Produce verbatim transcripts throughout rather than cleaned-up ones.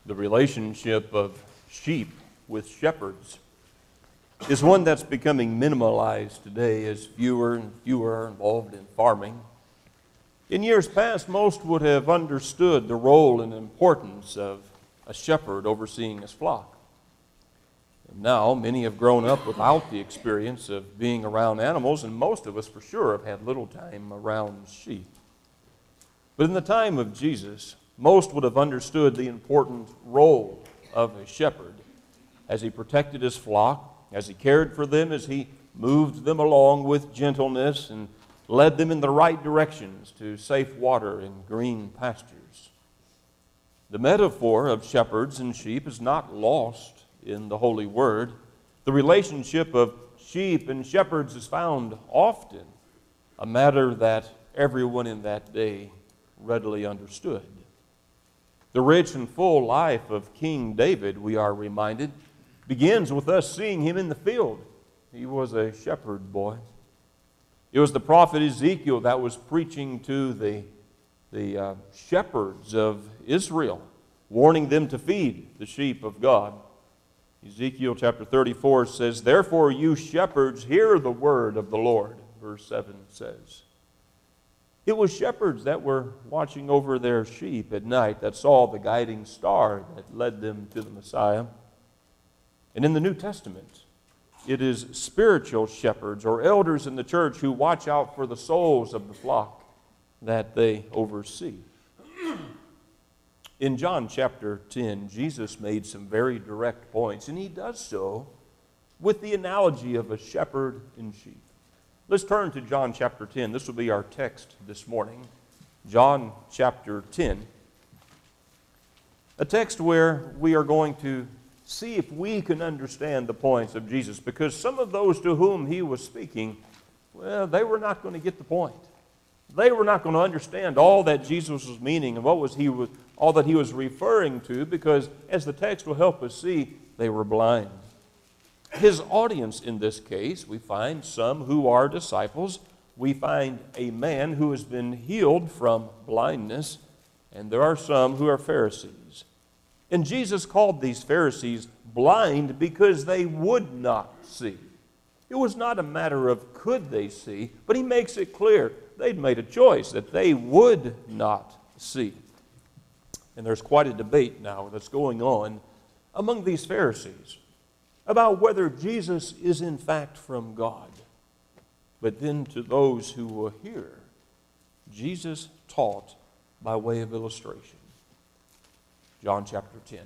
The relationship of sheep with shepherds is one that's becoming minimalized today as fewer and fewer are involved in farming. In years past, most would have understood the role and importance of a shepherd overseeing his flock. And now, many have grown up without the experience of being around animals, and most of us for sure have had little time around sheep. But in the time of Jesus, most would have understood the important role of a shepherd as he protected his flock, as he cared for them, as he moved them along with gentleness and led them in the right directions to safe water and green pastures. The metaphor of shepherds and sheep is not lost in the Holy Word. The relationship of sheep and shepherds is found often, a matter that everyone in that day readily understood. The rich and full life of King David, we are reminded, begins with us seeing him in the field. He was a shepherd boy. It was the prophet Ezekiel that was preaching to the, the uh, shepherds of Israel, warning them to feed the sheep of God. Ezekiel chapter thirty-four says, "Therefore you shepherds, hear the word of the Lord," verse seven says. It was shepherds that were watching over their sheep at night that saw the guiding star that led them to the Messiah. And in the New Testament, it is spiritual shepherds or elders in the church who watch out for the souls of the flock that they oversee. In John chapter ten, Jesus made some very direct points, and he does so with the analogy of a shepherd and sheep. Let's turn to John chapter ten. This will be our text this morning. John chapter ten. A text where we are going to see if we can understand the points of Jesus, because some of those to whom he was speaking, well, they were not going to get the point. They were not going to understand all that Jesus was meaning and what was he was all that he was referring to, because as the text will help us see, they were blind. His audience in this case, we find some who are disciples. We find a man who has been healed from blindness, and there are some who are Pharisees. And Jesus called these Pharisees blind because they would not see. It was not a matter of could they see, but he makes it clear they'd made a choice that they would not see. And there's quite a debate now that's going on among these Pharisees about whether Jesus is in fact from God. But then to those who will hear, Jesus taught by way of illustration. John chapter ten.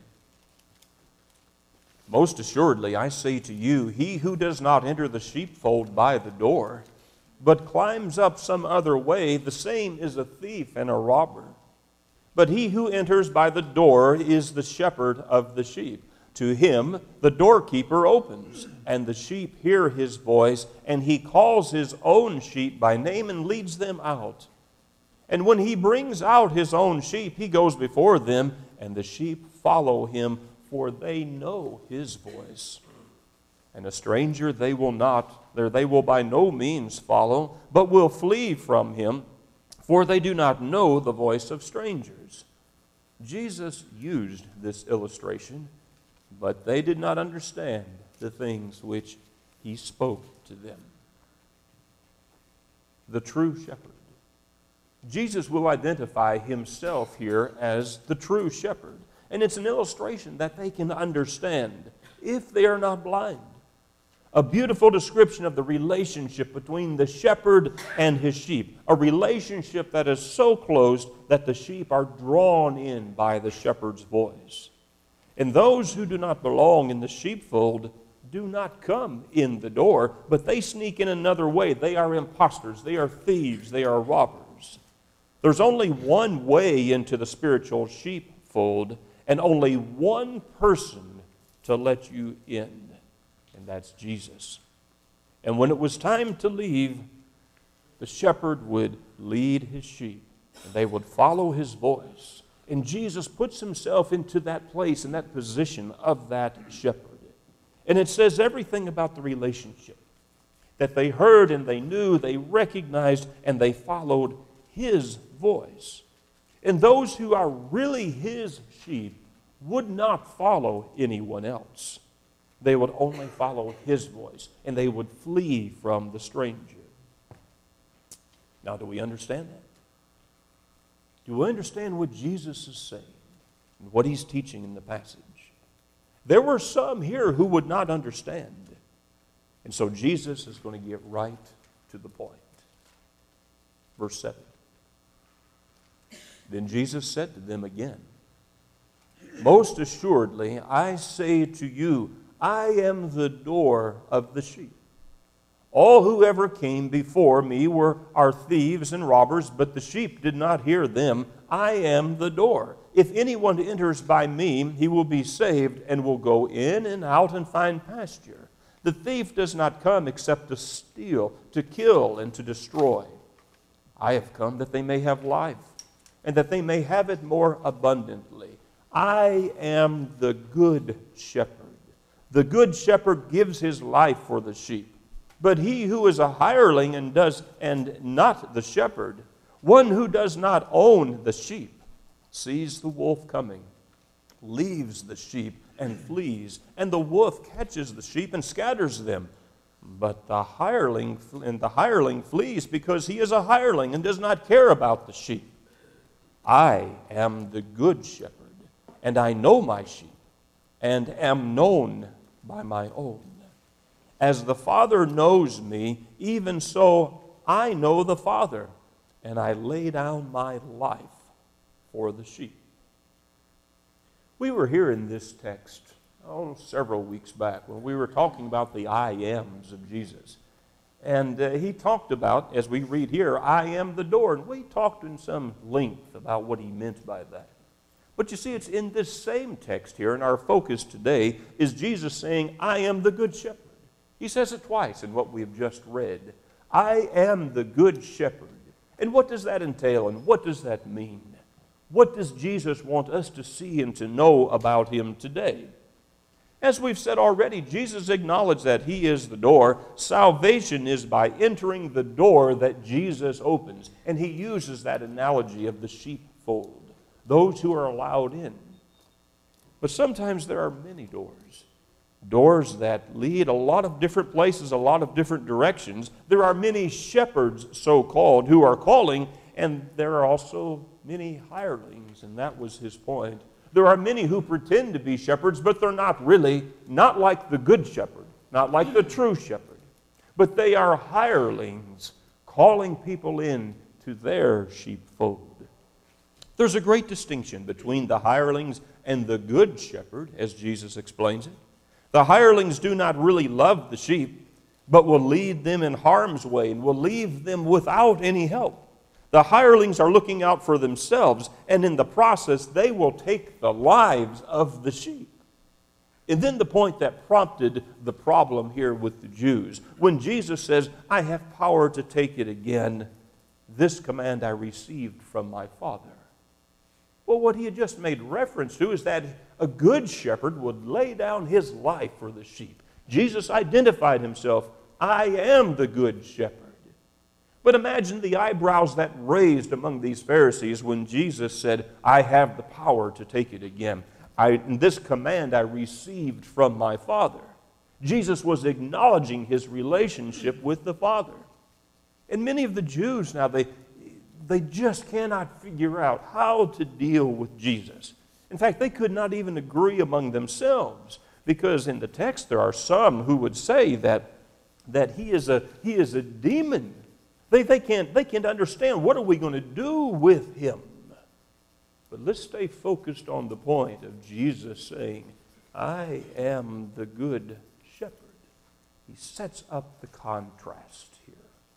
"Most assuredly, I say to you, he who does not enter the sheepfold by the door, but climbs up some other way, the same is a thief and a robber. But he who enters by the door is the shepherd of the sheep. To him the doorkeeper opens, and the sheep hear his voice, and he calls his own sheep by name and leads them out. And when he brings out his own sheep, he goes before them, and the sheep follow him, for they know his voice. And a stranger they will not, or they will by no means follow, but will flee from him, for they do not know the voice of strangers." Jesus used this illustration, but they did not understand the things which he spoke to them. The true shepherd. Jesus will identify himself here as the true shepherd. And it's an illustration that they can understand if they are not blind. A beautiful description of the relationship between the shepherd and his sheep. A relationship that is so close that the sheep are drawn in by the shepherd's voice. And those who do not belong in the sheepfold do not come in the door, but they sneak in another way. They are impostors, they are thieves, they are robbers. There's only one way into the spiritual sheepfold, and only one person to let you in, and that's Jesus. And when it was time to leave, the shepherd would lead his sheep, and they would follow his voice. And Jesus puts himself into that place and that position of that shepherd. And it says everything about the relationship. That they heard and they knew, they recognized, and they followed his voice. And those who are really his sheep would not follow anyone else. They would only follow his voice, and they would flee from the stranger. Now, do we understand that? Do we understand what Jesus is saying and what he's teaching in the passage? There were some here who would not understand. And so Jesus is going to get right to the point. Verse seven. Then Jesus said to them again, most assuredly, I say to you, I am the door of the sheep. All who ever came before me were are thieves and robbers, but the sheep did not hear them. I am the door. If anyone enters by me, he will be saved and will go in and out and find pasture. The thief does not come except to steal, to kill, and to destroy. I have come that they may have life, and that they may have it more abundantly. I am the good shepherd. The good shepherd gives his life for the sheep. But he who is a hireling and does and not the shepherd, one who does not own the sheep, sees the wolf coming, leaves the sheep and flees, and the wolf catches the sheep and scatters them. But the hireling and the hireling flees because he is a hireling and does not care about the sheep. I am the good shepherd, and I know my sheep, and am known by my own. As the Father knows me, even so I know the Father, and I lay down my life for the sheep. We were here in this text oh, several weeks back when we were talking about the I ams of Jesus. And uh, he talked about, as we read here, I am the door. And we talked in some length about what he meant by that. But you see, it's in this same text here, and our focus today is Jesus saying, I am the good shepherd. He says it twice in what we have just read. I am the good shepherd. And what does that entail, and what does that mean? What does Jesus want us to see and to know about him today? As we've said already, Jesus acknowledged that he is the door. Salvation is by entering the door that Jesus opens. And he uses that analogy of the sheepfold, those who are allowed in. But sometimes there are many doors. Doors that lead a lot of different places, a lot of different directions. There are many shepherds, so-called, who are calling, and there are also many hirelings, and that was his point. There are many who pretend to be shepherds, but they're not really, not like the good shepherd, not like the true shepherd. But they are hirelings calling people in to their sheepfold. There's a great distinction between the hirelings and the good shepherd, as Jesus explains it. The hirelings do not really love the sheep, but will lead them in harm's way and will leave them without any help. The hirelings are looking out for themselves, and in the process, they will take the lives of the sheep. And then the point that prompted the problem here with the Jews, when Jesus says, I have power to take it again, this command I received from my Father. Well, what he had just made reference to is that a good shepherd would lay down his life for the sheep. Jesus identified himself, I am the good shepherd. But imagine the eyebrows that raised among these Pharisees when Jesus said, I have the power to take it again. I, this command I received from my Father. Jesus was acknowledging his relationship with the Father. And many of the Jews now, they, they just cannot figure out how to deal with Jesus. In fact, they could not even agree among themselves, because in the text there are some who would say that, that he is a, he is a demon. They, they, can't, they can't understand, what are we going to do with him? But let's stay focused on the point of Jesus saying, I am the good shepherd. He sets up the contrast here.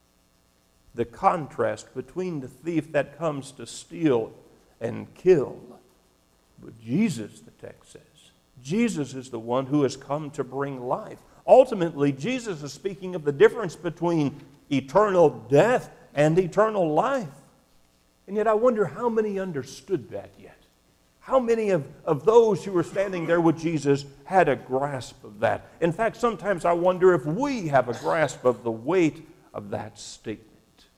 The contrast between the thief that comes to steal and kill. But Jesus, the text says, Jesus is the one who has come to bring life. Ultimately, Jesus is speaking of the difference between eternal death and eternal life. And yet I wonder how many understood that yet. How many of, of those who were standing there with Jesus had a grasp of that? In fact, sometimes I wonder if we have a grasp of the weight of that statement.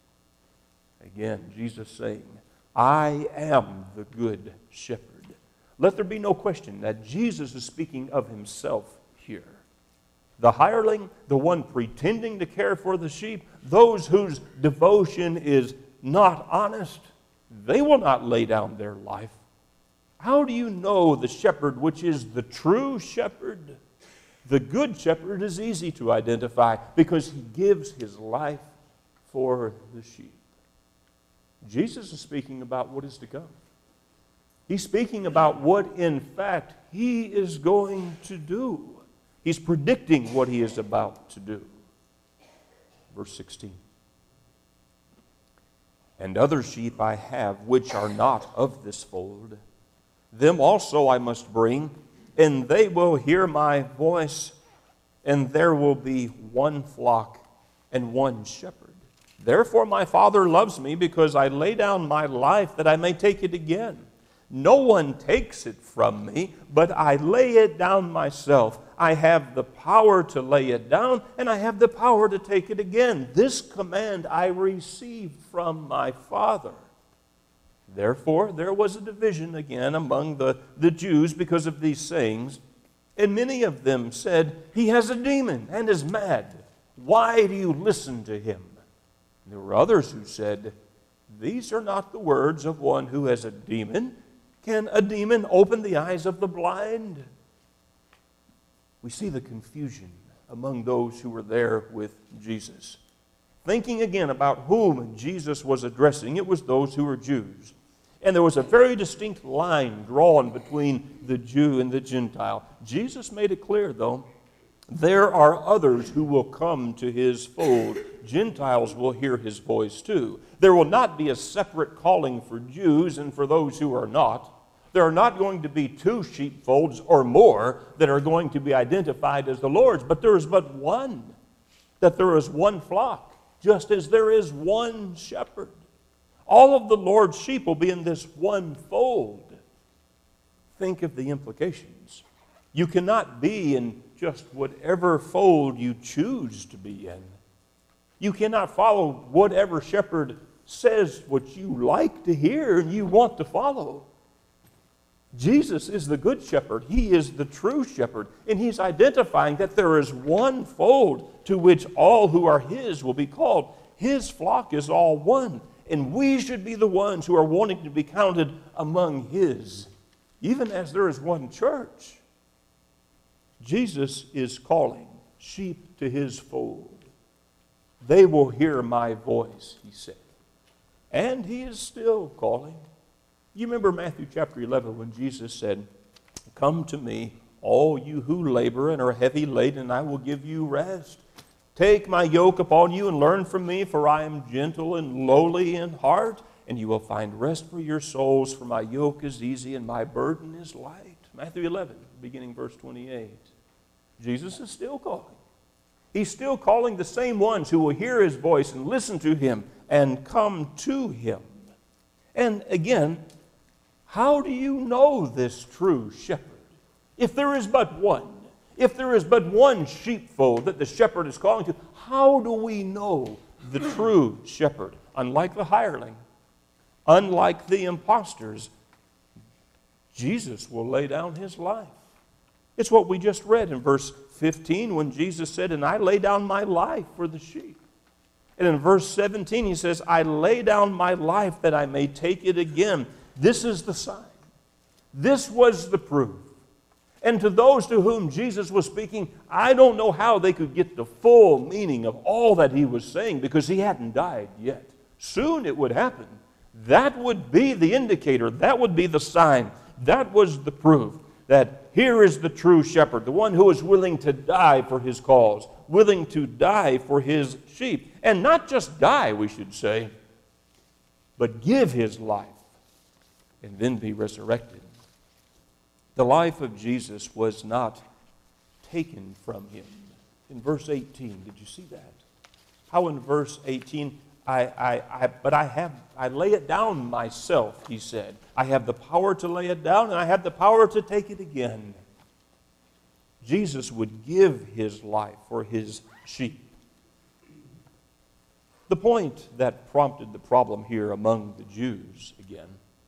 Again, Jesus saying, I am the good shepherd. Let there be no question that Jesus is speaking of himself here. The hireling, the one pretending to care for the sheep, those whose devotion is not honest, they will not lay down their life. How do you know the shepherd which is the true shepherd? The good shepherd is easy to identify because he gives his life for the sheep. Jesus is speaking about what is to come. He's speaking about what, in fact, he is going to do. He's predicting what he is about to do. Verse sixteen. And other sheep I have which are not of this fold. Them also I must bring, and they will hear my voice, and there will be one flock and one shepherd. Therefore my Father loves me, because I lay down my life that I may take it again. No one takes it from me, but I lay it down myself. I have the power to lay it down, and I have the power to take it again. This command I received from my Father. Therefore, there was a division again among the, the Jews because of these sayings, and many of them said, He has a demon and is mad. Why do you listen to him? And there were others who said, These are not the words of one who has a demon. Can a demon open the eyes of the blind? We see the confusion among those who were there with Jesus. Thinking again about whom Jesus was addressing, it was those who were Jews. And there was a very distinct line drawn between the Jew and the Gentile. Jesus made it clear, though, there are others who will come to his fold. Gentiles will hear his voice too. There will not be a separate calling for Jews and for those who are not. There are not going to be two sheepfolds or more that are going to be identified as the Lord's, but there is but one, that there is one flock, just as there is one shepherd. All of the Lord's sheep will be in this one fold. Think of the implications. You cannot be in just whatever fold you choose to be in. You cannot follow whatever shepherd says what you like to hear and you want to follow. Jesus is the good shepherd. He is the true shepherd. And he's identifying that there is one fold to which all who are his will be called. His flock is all one. And we should be the ones who are wanting to be counted among his, even as there is one church. Jesus is calling sheep to his fold. They will hear my voice, he said. And he is still calling. You remember Matthew chapter eleven when Jesus said, Come to me, all you who labor and are heavy laden, and I will give you rest. Take my yoke upon you and learn from me, for I am gentle and lowly in heart, and you will find rest for your souls, for my yoke is easy and my burden is light. Matthew eleven, beginning verse twenty-eight. Jesus is still calling. He's still calling the same ones who will hear his voice and listen to him and come to him. And again, how do you know this true shepherd? If there is but one, if there is but one sheepfold that the shepherd is calling to, how do we know the true shepherd? Unlike the hireling, unlike the impostors, Jesus will lay down his life. It's what we just read in verse fifteen when Jesus said, And I lay down my life for the sheep. And in verse seventeen he says, I lay down my life that I may take it again. This is the sign. This was the proof. And to those to whom Jesus was speaking, I don't know how they could get the full meaning of all that he was saying because he hadn't died yet. Soon it would happen. That would be the indicator. That would be the sign. That was the proof that here is the true shepherd, the one who is willing to die for his cause, willing to die for his sheep. And not just die, we should say, but give his life and then be resurrected. The life of Jesus was not taken from him. In verse eighteen, did you see that? How in verse eighteen, I, I, I, but I have, I lay it down myself, he said. I have the power to lay it down, and I have the power to take it again. Jesus would give his life for his sheep. The point that prompted the problem here among the Jews, again,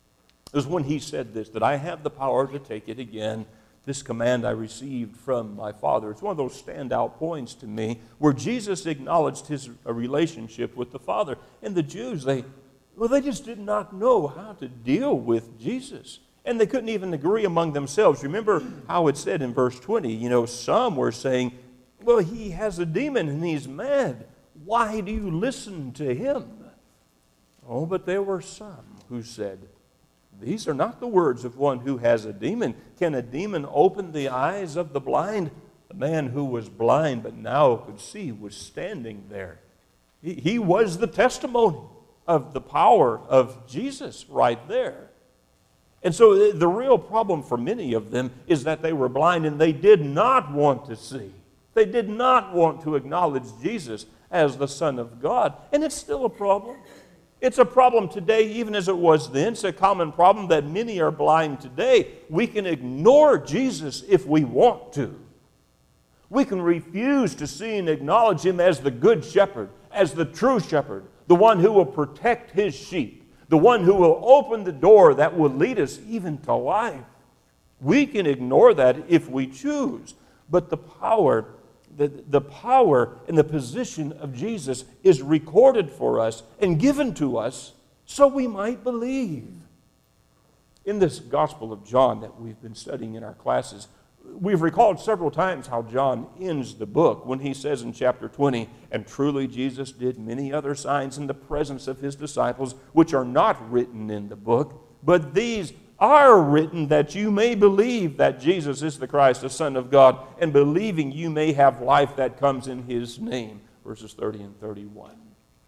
It was when he said this, that I have the power to take it again. This command I received from my Father. It's one of those standout points to me where Jesus acknowledged his relationship with the Father. And the Jews, they, well, they just did not know how to deal with Jesus. And they couldn't even agree among themselves. Remember how it said in verse twenty, you know, some were saying, well, he has a demon and he's mad. Why do you listen to him? Oh, but there were some who said, these are not the words of one who has a demon. Can a demon open the eyes of the blind? The man who was blind but now could see was standing there. He, he was the testimony of the power of Jesus right there. And so the real problem for many of them is that they were blind and they did not want to see. They did not want to acknowledge Jesus as the Son of God. And it's still a problem. It's a problem today, even as it was then. It's a common problem that many are blind today. We can ignore Jesus if we want to. We can refuse to see and acknowledge him as the good shepherd, as the true shepherd, the one who will protect his sheep, the one who will open the door that will lead us even to life. We can ignore that if we choose. But the power The, the power and the position of Jesus is recorded for us and given to us so we might believe. In this Gospel of John that we've been studying in our classes, we've recalled several times how John ends the book when he says in chapter twenty, and truly Jesus did many other signs in the presence of his disciples, which are not written in the book, but these are written that you may believe that Jesus is the Christ, the Son of God, and believing you may have life that comes in his name. Verses thirty and thirty-one.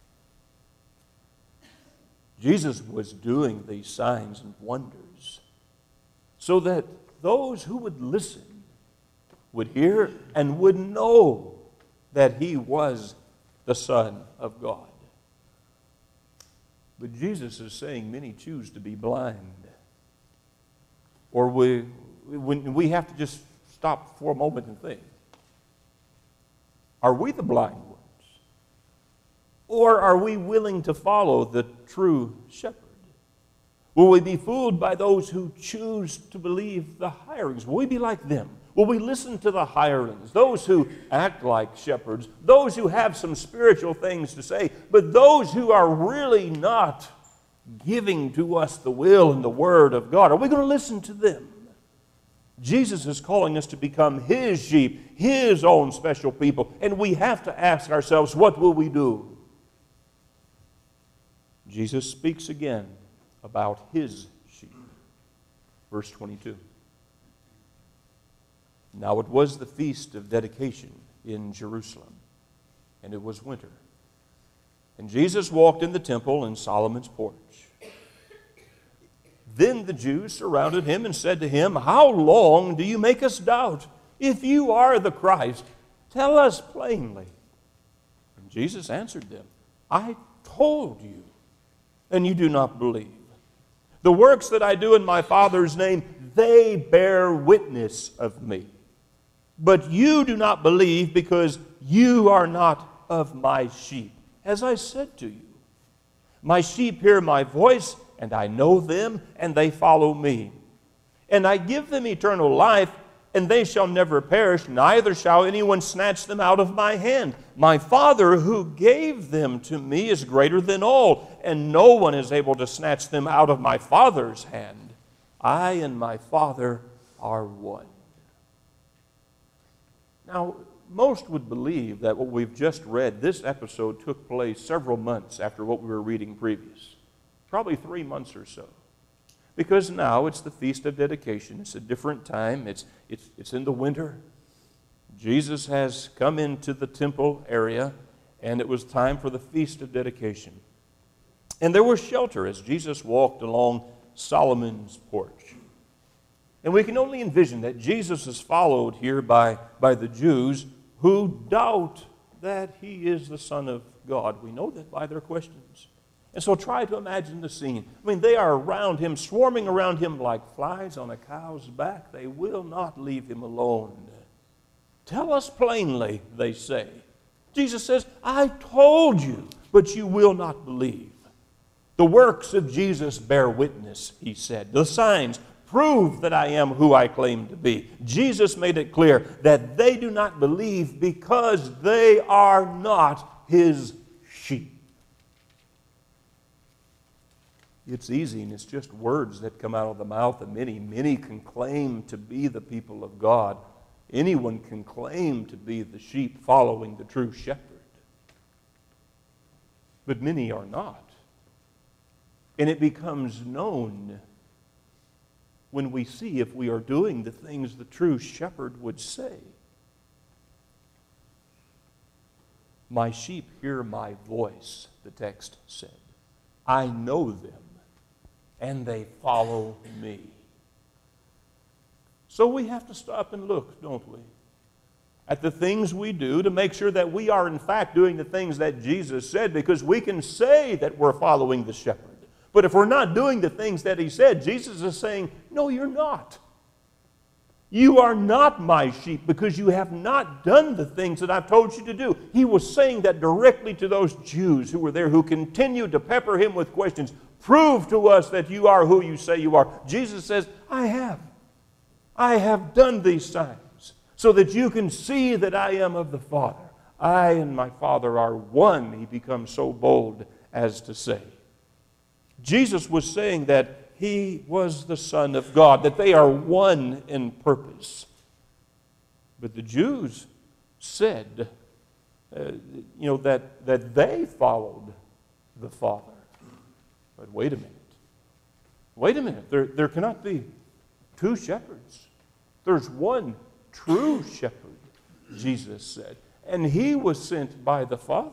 Jesus was doing these signs and wonders so that those who would listen would hear and would know that he was the Son of God. But Jesus is saying many choose to be blind. Or we, when we have to just stop for a moment and think, are we the blind ones? Or are we willing to follow the true shepherd? Will we be fooled by those who choose to believe the hirelings? Will we be like them? Will we listen to the hirelings, those who act like shepherds, those who have some spiritual things to say, but those who are really not giving to us the will and the word of God? Are we going to listen to them? Jesus is calling us to become his sheep, his own special people, and we have to ask ourselves, what will we do? Jesus speaks again about his sheep. Verse twenty-two. Now it was the feast of dedication in Jerusalem, and it was winter. And Jesus walked in the temple in Solomon's porch. Then the Jews surrounded him and said to him, how long do you make us doubt? If you are the Christ, tell us plainly. And Jesus answered them, I told you, and you do not believe. The works that I do in my Father's name, they bear witness of me. But you do not believe because you are not of my sheep. As I said to you, my sheep hear my voice, and I know them, and they follow me. And I give them eternal life, and they shall never perish, neither shall anyone snatch them out of my hand. My Father who gave them to me is greater than all, and no one is able to snatch them out of my Father's hand. I and my Father are one. Now, most would believe that what we've just read, this episode took place several months after what we were reading previous. Probably three months or so. Because now it's the Feast of Dedication. It's a different time. It's, it's, it's in the winter. Jesus has come into the temple area, and it was time for the Feast of Dedication. And there was shelter as Jesus walked along Solomon's porch. And we can only envision that Jesus is followed here by, by the Jews who doubt that he is the Son of God. We know that by their questions. And so try to imagine the scene. I mean, they are around him, swarming around him like flies on a cow's back. They will not leave him alone. Tell us plainly, they say. Jesus says, I told you, but you will not believe. The works of Jesus bear witness, he said. The signs prove that I am who I claim to be. Jesus made it clear that they do not believe because they are not his sheep. It's easy, and it's just words that come out of the mouth of many. Many can claim to be the people of God. Anyone can claim to be the sheep following the true shepherd. But many are not. And it becomes known when we see if we are doing the things the true shepherd would say. My sheep hear my voice, the text said. I know them, and they follow me. So we have to stop and look, don't we, at the things we do to make sure that we are in fact doing the things that Jesus said, because we can say that we're following the shepherd. But if we're not doing the things that he said, Jesus is saying, no, you're not. You are not my sheep because you have not done the things that I've told you to do. He was saying that directly to those Jews who were there, who continued to pepper him with questions. Prove to us that you are who you say you are. Jesus says, I have. I have done these signs so that you can see that I am of the Father. I and my Father are one, he becomes so bold as to say. Jesus was saying that he was the Son of God, that they are one in purpose. But the Jews said, uh, you know, that, that they followed the Father. But wait a minute. Wait a minute. There, there cannot be two shepherds. There's one true shepherd, Jesus said. And he was sent by the Father.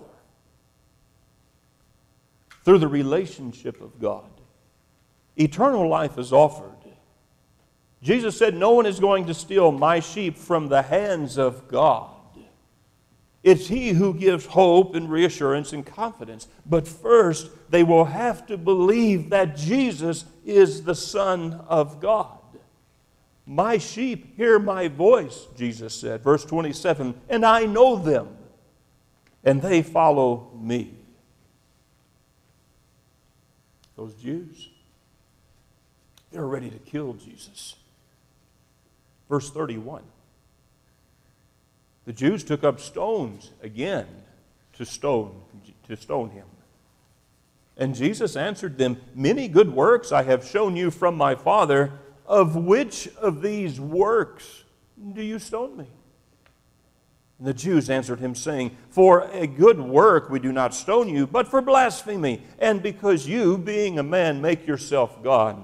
Through the relationship of God, eternal life is offered. Jesus said, no one is going to steal my sheep from the hands of God. It's he who gives hope and reassurance and confidence. But first, they will have to believe that Jesus is the Son of God. My sheep hear my voice, Jesus said, verse twenty-seven, and I know them, and they follow me. Those Jews, they're ready to kill Jesus. Verse thirty-one. The Jews took up stones again to stone, to stone him. And Jesus answered them, many good works I have shown you from my Father. Of which of these works do you stone me? And the Jews answered him, saying, for a good work we do not stone you, but for blasphemy, and because you, being a man, make yourself God.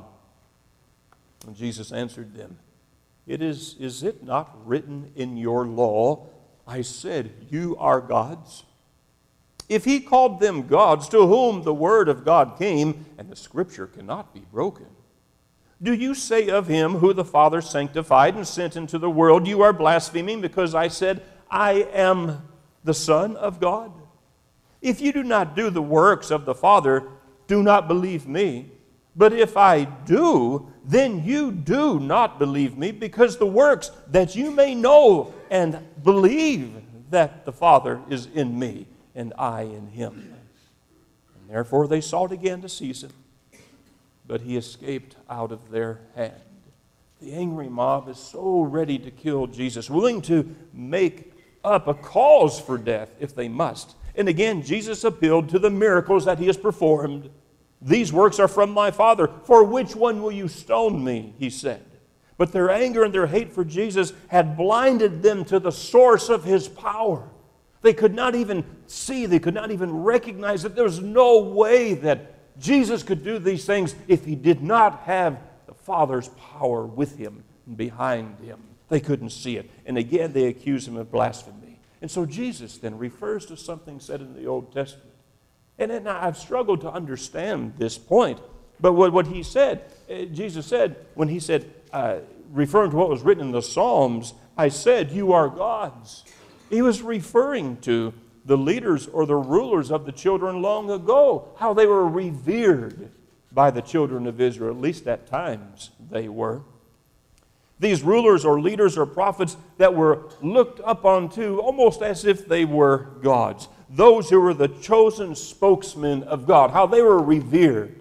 And Jesus answered them, It is, is it not written in your law, I said, you are gods? If he called them gods, to whom the word of God came, and the scripture cannot be broken, do you say of him who the Father sanctified and sent into the world, you are blaspheming because I said, I am the Son of God? If you do not do the works of the Father, do not believe me. But if I do, then you do not believe me, because the works that you may know and believe that the Father is in me and I in him. And therefore they sought again to seize him, but he escaped out of their hand. The angry mob is so ready to kill Jesus, willing to make up a cause for death if they must. And again, Jesus appealed to the miracles that he has performed. These works are from my Father. For which one will you stone me? He said. But their anger and their hate for Jesus had blinded them to the source of his power. They could not even see, they could not even recognize that there was no way that Jesus could do these things if he did not have the Father's power with him and behind him. They couldn't see it. And again, they accuse him of blasphemy. And so Jesus then refers to something said in the Old Testament. And then I've struggled to understand this point. But what, what he said, Jesus said, when he said, uh, referring to what was written in the Psalms, I said, you are gods. He was referring to the leaders or the rulers of the children long ago, how they were revered by the children of Israel, at least at times they were. These rulers or leaders or prophets that were looked up onto almost as if they were gods. Those who were the chosen spokesmen of God, how they were revered.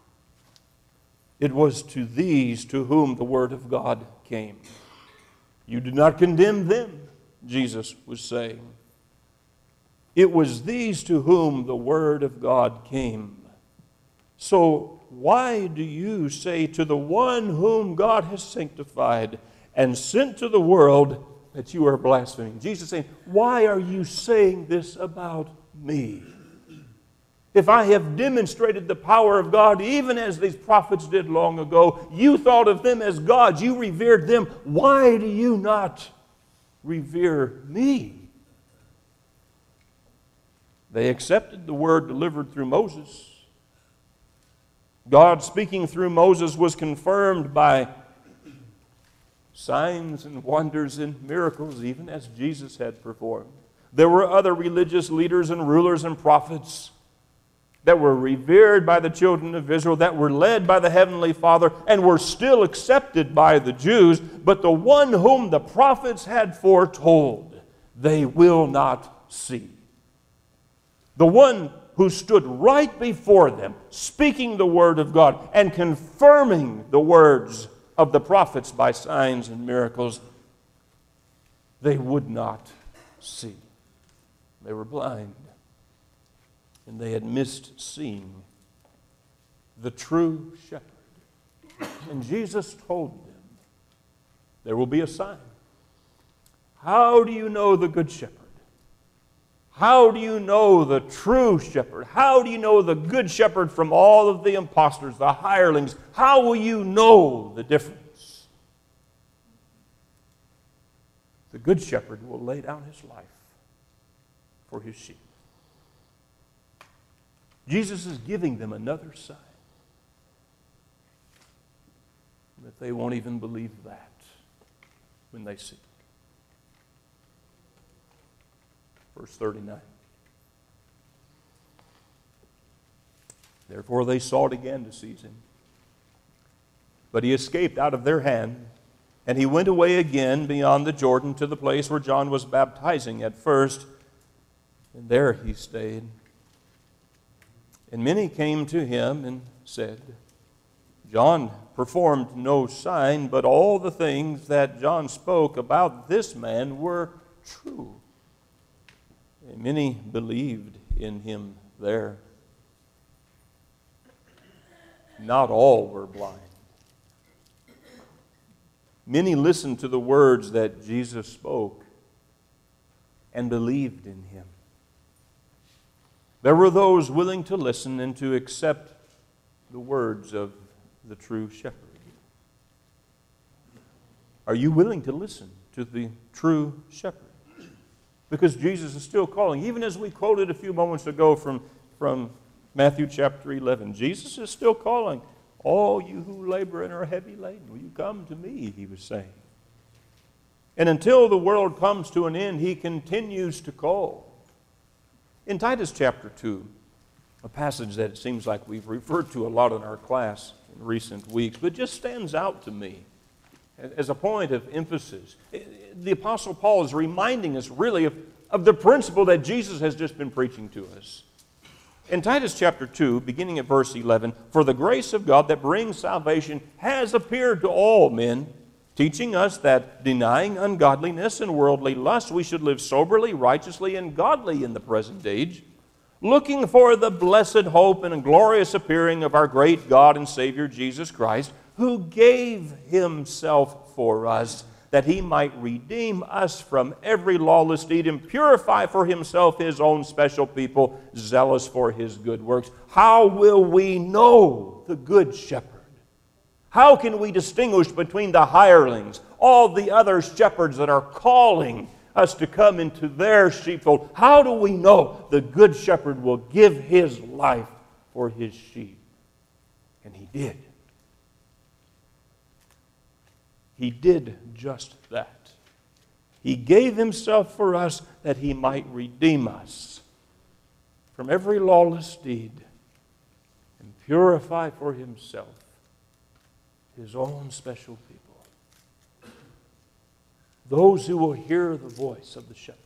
It was to these to whom the Word of God came. You do not condemn them, Jesus was saying. It was these to whom the Word of God came. So why do you say to the one whom God has sanctified and sent to the world that you are blaspheming? Jesus is saying, why are you saying this about me? If I have demonstrated the power of God, even as these prophets did long ago, you thought of them as gods, you revered them. Why do you not revere me? They accepted the word delivered through Moses. God speaking through Moses was confirmed by signs and wonders and miracles, even as Jesus had performed. There were other religious leaders and rulers and prophets that were revered by the children of Israel, that were led by the Heavenly Father, and were still accepted by the Jews. But the one whom the prophets had foretold, they will not see. The one who stood right before them, speaking the word of God and confirming the words of the prophets by signs and miracles, they would not see. They were blind, and they had missed seeing the true shepherd. And Jesus told them, there will be a sign. How do you know the good shepherd? How do you know the true shepherd? How do you know the good shepherd from all of the impostors, the hirelings? How will you know the difference? The good shepherd will lay down his life for his sheep. Jesus is giving them another sign. But they won't even believe that when they see it. Verse thirty-nine. Therefore they sought again to seize him. But he escaped out of their hand, and he went away again beyond the Jordan to the place where John was baptizing at first, and there he stayed. And many came to him and said, John performed no sign, but all the things that John spoke about this man were true. And many believed in him there. Not all were blind. Many listened to the words that Jesus spoke and believed in him. There were those willing to listen and to accept the words of the true shepherd. Are you willing to listen to the true shepherd? Because Jesus is still calling. Even as we quoted a few moments ago from, from Matthew chapter eleven, Jesus is still calling. All you who labor and are heavy laden, will you come to me, he was saying. And until the world comes to an end, he continues to call. In Titus chapter two, a passage that it seems like we've referred to a lot in our class in recent weeks, but just stands out to me as a point of emphasis. The Apostle Paul is reminding us really of, of the principle that Jesus has just been preaching to us. In Titus chapter two, beginning at verse eleven, for the grace of God that brings salvation has appeared to all men, teaching us that denying ungodliness and worldly lust, we should live soberly, righteously, and godly in the present age, looking for the blessed hope and glorious appearing of our great God and Savior Jesus Christ, who gave himself for us, that he might redeem us from every lawless deed and purify for himself his own special people, zealous for his good works. How will we know the good shepherd? How can we distinguish between the hirelings, all the other shepherds that are calling us to come into their sheepfold? How do we know the good shepherd will give his life for his sheep? And he did. He did just that. He gave himself for us that he might redeem us from every lawless deed and purify for himself his own special people. those who will hear the voice of the shepherd.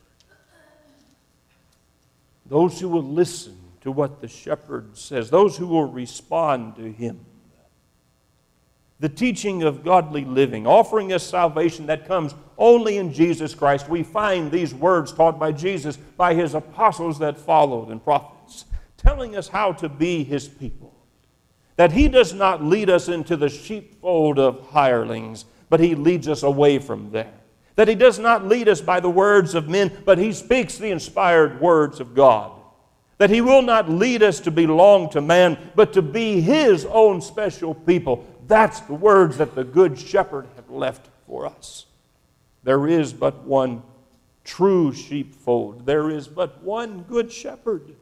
Those who will listen to what the shepherd says. Those who will respond to him. The teaching of godly living, offering us salvation that comes only in Jesus Christ. We find these words taught by Jesus, by his apostles that followed and prophets, telling us how to be his people. That he does not lead us into the sheepfold of hirelings, but he leads us away from there. That he does not lead us by the words of men, but he speaks the inspired words of God. That he will not lead us to belong to man, but to be his own special people. That's the words that the Good Shepherd have left for us. There is but one true sheepfold. There is but one Good Shepherd.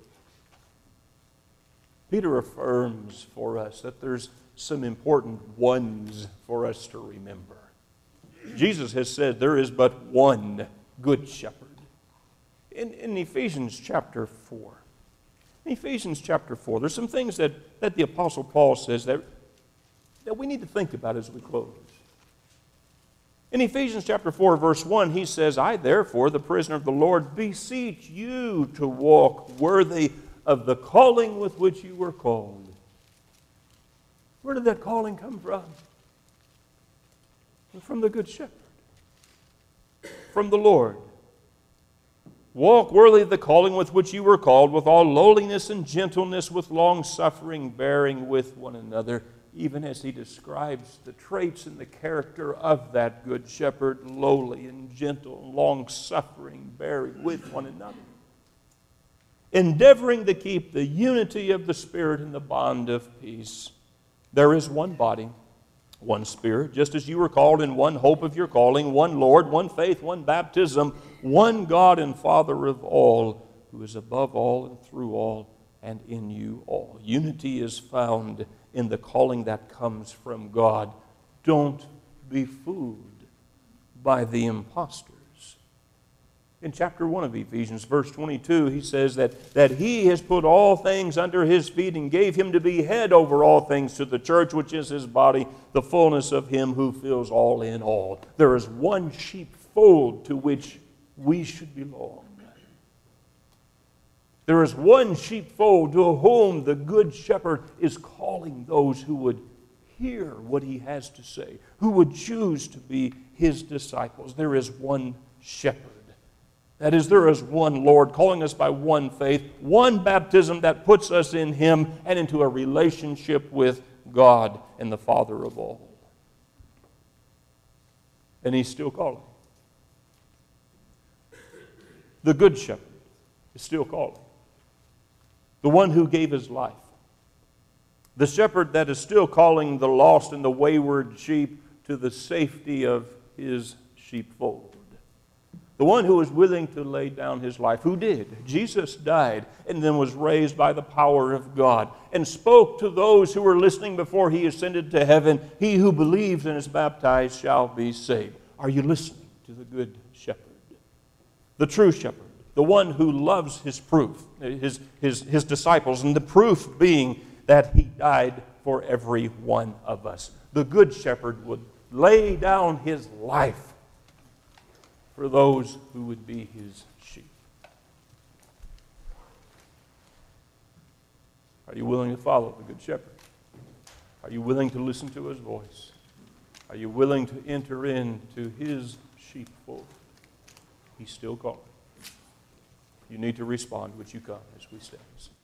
Peter affirms for us that there's some important ones for us to remember. Jesus has said there is but one Good Shepherd. In, in Ephesians chapter four, in Ephesians chapter four, there's some things that, that the Apostle Paul says that, that we need to think about as we close. In Ephesians chapter four, verse one, he says, I therefore, the prisoner of the Lord, beseech you to walk worthy of the calling with which you were called. Where did that calling come from? From the Good Shepherd. From the Lord. Walk worthy of the calling with which you were called, with all lowliness and gentleness, with long-suffering, bearing with one another, even as he describes the traits and the character of that Good Shepherd, lowly and gentle, long-suffering, bearing with one another. Endeavoring to keep the unity of the Spirit in the bond of peace. There is one body, one Spirit, just as you were called in one hope of your calling, one Lord, one faith, one baptism, one God and Father of all, who is above all and through all and in you all. Unity is found in the calling that comes from God. Don't be fooled by the impostors. In chapter one of Ephesians, verse twenty-two, he says that, that he has put all things under his feet and gave him to be head over all things to the church, which is his body, the fullness of him who fills all in all. There is one sheepfold to which we should belong. There is one sheepfold to whom the Good Shepherd is calling those who would hear what he has to say, who would choose to be his disciples. There is one shepherd. That is, there is one Lord calling us by one faith, one baptism that puts us in him and into a relationship with God and the Father of all. And he's still calling. The Good Shepherd is still calling. The one who gave his life. The shepherd that is still calling the lost and the wayward sheep to the safety of his sheepfold. The one who was willing to lay down his life, who did. Jesus died and then was raised by the power of God and spoke to those who were listening before he ascended to heaven. He who believes and is baptized shall be saved. Are you listening to the Good Shepherd? The true shepherd, the one who loves his proof, his, his, his disciples, and the proof being that he died for every one of us. The Good Shepherd would lay down his life for those who would be his sheep. Are you willing to follow the Good Shepherd? Are you willing to listen to his voice? Are you willing to enter into his sheepfold? He's still calling. You need to respond. Would you come as we stand?